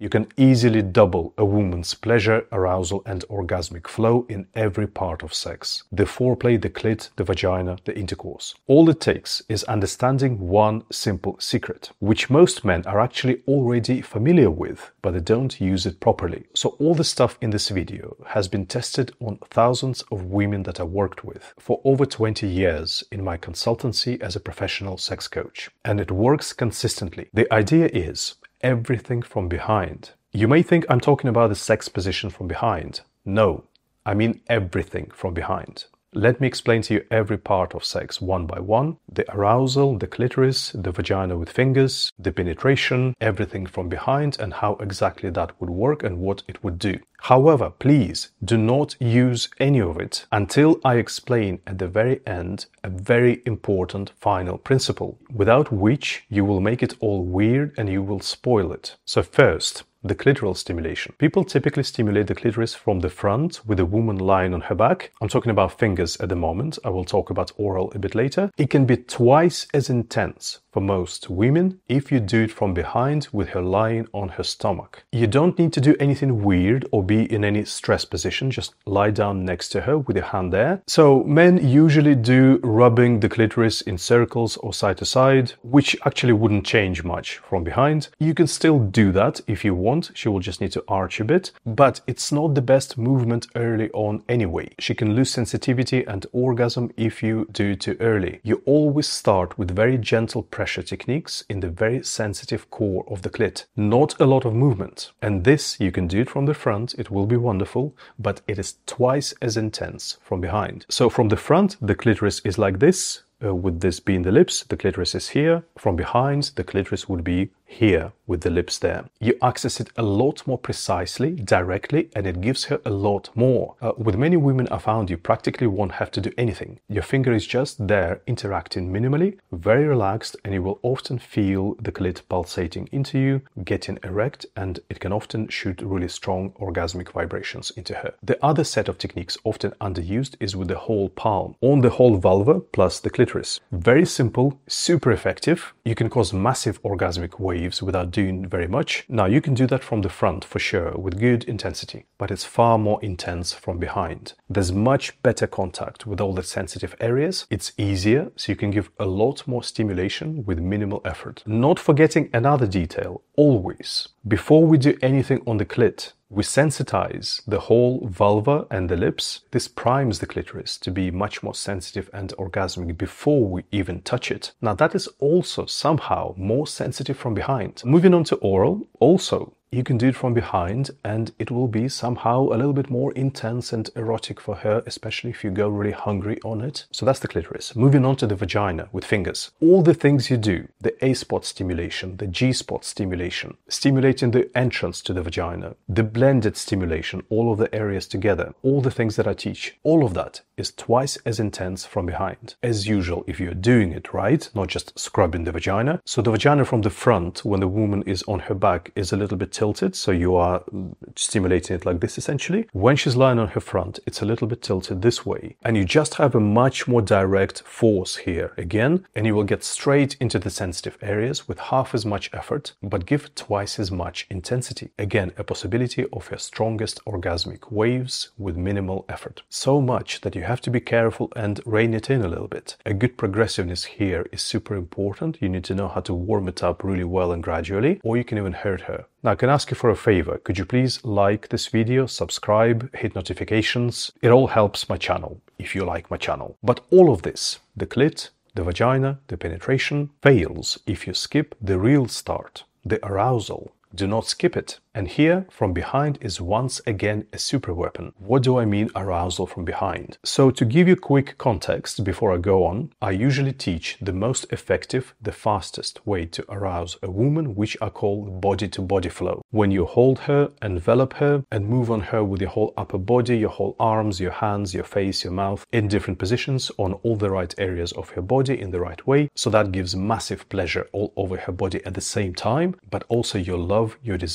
You can easily double a woman's pleasure, arousal and orgasmic flow in every part of sex. The foreplay, the clit, the vagina, the intercourse. All it takes is understanding one simple secret, which most men are actually already familiar with, but they don't use it properly. So all the stuff in this video has been tested on thousands of women that I worked with for over 20 years in my consultancy as a professional sex coach. And it works consistently. The idea is everything from behind. You may think I'm talking about the sex position from behind. No, I mean everything from behind. Let me explain to you every part of sex one by one. The arousal, the clitoris, the vagina with fingers, the penetration, everything from behind and how exactly that would work and what it would do. However, please do not use any of it until I explain at the very end a very important final principle, without which you will make it all weird and you will spoil it. So first, the clitoral stimulation. People typically stimulate the clitoris from the front with a woman lying on her back. I'm talking about fingers at the moment. I will talk about oral a bit later. It can be twice as intense for most women if you do it from behind with her lying on her stomach. You don't need to do anything weird or be in any stress position. Just lie down next to her with your hand there. So men usually do rubbing the clitoris in circles or side to side, which actually wouldn't change much from behind. You can still do that if you want. She will just need to arch a bit, but it's not the best movement early on anyway. She can lose sensitivity and orgasm if you do it too early. You always start with very gentle pressure techniques in the very sensitive core of the clit. Not a lot of movement. And this, you can do it from the front, it will be wonderful, but it is twice as intense from behind. So from the front, the clitoris is like this, with this being the lips, the clitoris is here. From behind, the clitoris would be here with the lips there. You access it a lot more precisely, directly, and it gives her a lot more. With many women I found you practically won't have to do anything. Your finger is just there interacting minimally, very relaxed, and you will often feel the clit pulsating into you, getting erect, and it can often shoot really strong orgasmic vibrations into her. The other set of techniques often underused is with the whole palm, on the whole vulva plus the clitoris. Very simple, super effective. You can cause massive orgasmic waves without doing very much. Now you can do that from the front for sure with good intensity, but it's far more intense from behind. There's much better contact with all the sensitive areas. It's easier, so you can give a lot more stimulation with minimal effort. Not forgetting another detail, always, before we do anything on the clit, we sensitize the whole vulva and the lips. This primes the clitoris to be much more sensitive and orgasmic before we even touch it. Now that is also somehow more sensitive from behind. Moving on to oral, also you can do it from behind and it will be somehow a little bit more intense and erotic for her, especially if you go really hungry on it. So that's the clitoris. Moving on to the vagina with fingers. All the things you do, the A-spot stimulation, the G-spot stimulation, stimulating the entrance to the vagina, the blended stimulation, all of the areas together, all the things that I teach, all of that is twice as intense from behind. As usual, if you're doing it right, not just scrubbing the vagina. So the vagina from the front, when the woman is on her back, is a little bit tilted, so you are stimulating it like this essentially. When she's lying on her front, it's a little bit tilted this way, and you just have a much more direct force here again, and you will get straight into the sensitive areas with half as much effort, but give twice as much intensity. Again, a possibility of her strongest orgasmic waves with minimal effort. So much that you have to be careful and rein it in a little bit. A good progressiveness here is super important. You need to know how to warm it up really well and gradually, or you can even hurt her. Now, I can ask you for a favor. Could you please like this video, subscribe, hit notifications? It all helps my channel, if you like my channel. But all of this, the clit, the vagina, the penetration, fails if you skip the real start, the arousal. Do not skip it. And here, from behind is once again a super weapon. What do I mean arousal from behind? So to give you quick context before I go on, I usually teach the most effective, the fastest way to arouse a woman, which I call body-to-body flow. When you hold her, envelop her, and move on her with your whole upper body, your whole arms, your hands, your face, your mouth, in different positions on all the right areas of her body in the right way. So that gives massive pleasure all over her body at the same time, but also your love, your desire,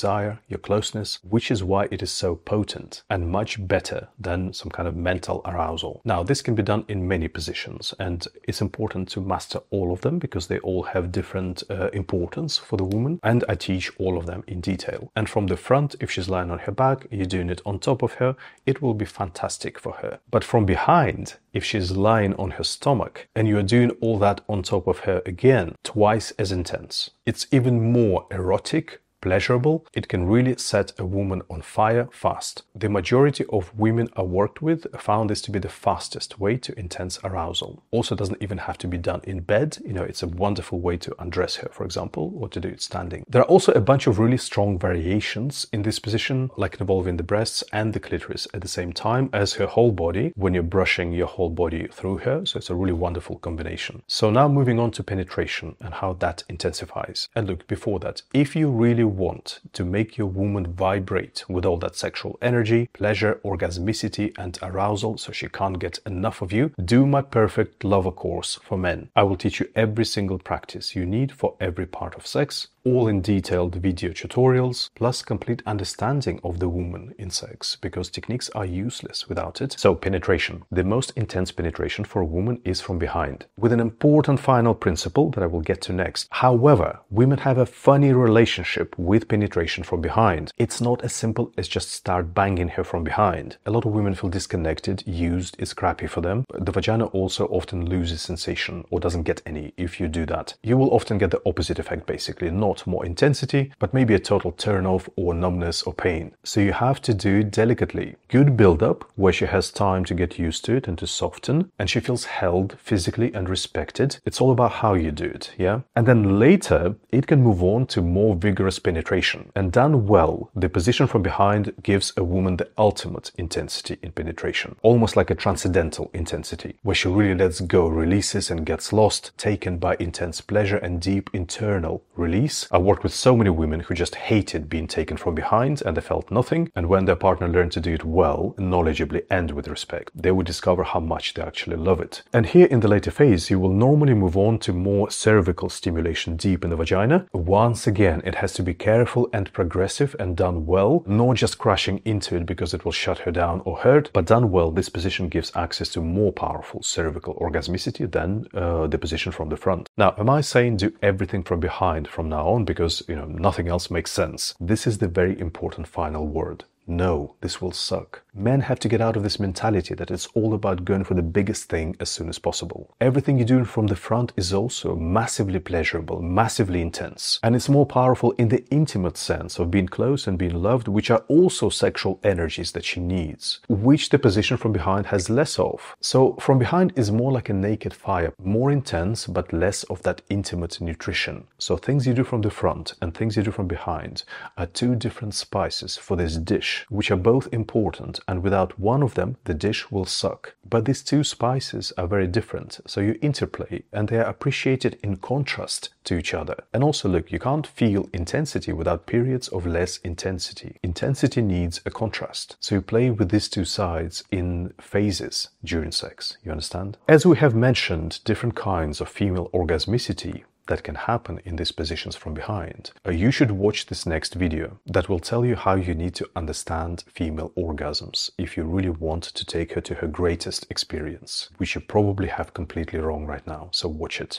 your closeness, which is why it is so potent and much better than some kind of mental arousal. Now, this can be done in many positions, and it's important to master all of them because they all have different importance for the woman, and I teach all of them in detail. And from the front, if she's lying on her back, you're doing it on top of her, it will be fantastic for her. But from behind, if she's lying on her stomach and you are doing all that on top of her again, twice as intense. It's even more erotic, pleasurable. It can really set a woman on fire fast. The majority of women I worked with found this to be the fastest way to intense arousal. Also, doesn't even have to be done in bed. You know, it's a wonderful way to undress her, for example, or to do it standing. There are also a bunch of really strong variations in this position, like involving the breasts and the clitoris at the same time as her whole body, when you're brushing your whole body through her. So it's a really wonderful combination. So now moving on to penetration and how that intensifies. And look, before that, if you really want to make your woman vibrate with all that sexual energy, pleasure, orgasmicity, and arousal so she can't get enough of you, do my Perfect Lover course for men. I will teach you every single practice you need for every part of sex, all in detailed video tutorials, plus complete understanding of the woman in sex, because techniques are useless without it. So penetration. The most intense penetration for a woman is from behind, with an important final principle that I will get to next. However, women have a funny relationship with penetration from behind. It's not as simple as just start banging her from behind. A lot of women feel disconnected, used, it's crappy for them. The vagina also often loses sensation or doesn't get any if you do that. You will often get the opposite effect, basically, not more intensity, but maybe a total turn off or numbness or pain. So you have to do it delicately. Good build up where she has time to get used to it and to soften, and she feels held physically and respected. It's all about how you do it, yeah? And then later, it can move on to more vigorous penetration. And done well, the position from behind gives a woman the ultimate intensity in penetration, almost like a transcendental intensity, where she really lets go, releases and gets lost, taken by intense pleasure and deep internal release. I worked with so many women who just hated being taken from behind and they felt nothing, and when their partner learned to do it well, knowledgeably and with respect, they would discover how much they actually love it. And here in the later phase, you will normally move on to more cervical stimulation deep in the vagina. Once again, it has to be careful and progressive and done well, not just crashing into it because it will shut her down or hurt, but done well, this position gives access to more powerful cervical orgasmicity than the position from the front. Now, am I saying do everything from behind from now on because, you know, nothing else makes sense? This is the very important final word. No, this will suck. Men have to get out of this mentality that it's all about going for the biggest thing as soon as possible. Everything you do from the front is also massively pleasurable, massively intense. And it's more powerful in the intimate sense of being close and being loved, which are also sexual energies that she needs, which the position from behind has less of. So from behind is more like a naked fire, more intense, but less of that intimate nutrition. So things you do from the front and things you do from behind are two different spices for this dish, which are both important, and without one of them, the dish will suck. But these two spices are very different, so you interplay, and they are appreciated in contrast to each other. And also, look, you can't feel intensity without periods of less intensity. Intensity needs a contrast, so you play with these two sides in phases during sex, you understand? As we have mentioned, different kinds of female orgasmicity that can happen in these positions from behind. You should watch this next video that will tell you how you need to understand female orgasms if you really want to take her to her greatest experience, which you probably have completely wrong right now, so watch it.